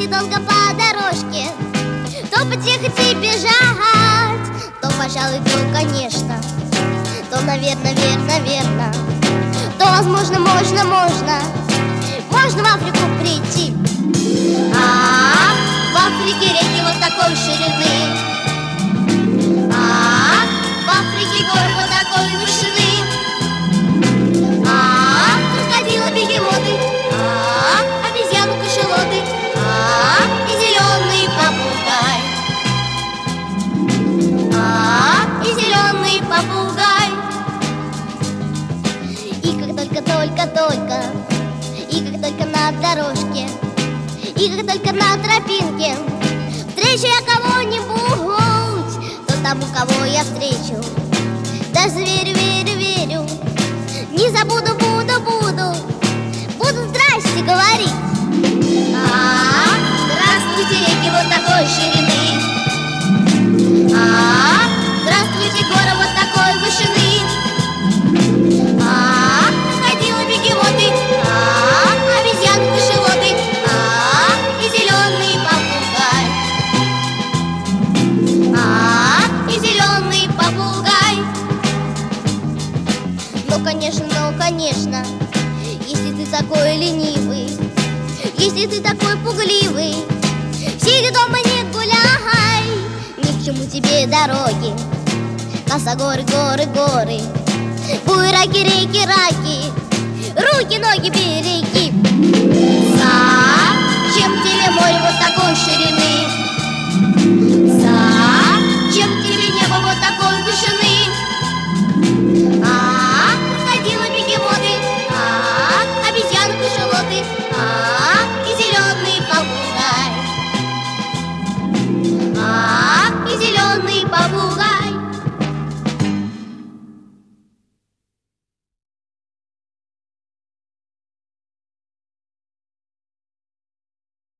Если долго по дорожке, то потихо и бежать, то, пожалуй, то, конечно, то, наверное, верно, то, возможно, можно в Африку прийти. В Африке реки вот такой ширины, в Африке горы вот такой вышины, крокодилы, бегемоты, обезьяны, кашалоты, и зеленый попугай, и зеленый попугай. И как только на дорожке, и как только на тропинке встречу я кого-нибудь, то тому, кого я встречу, даже верю, не забуду, буду здрасте говорить. Здравствуйте, реки вот такой ширины, здравствуйте, горы вот такой вышины, крокодилы, бегемоты, обезьяны, кашалоты, и зеленый попугай, и зеленый попугай. Ну, конечно, если ты такой ленивый, если ты такой пугливый, сиди дома, не гуляй, ни к чему тебе дороги, косогоры, горы, буераки, реки, руки, ноги береги.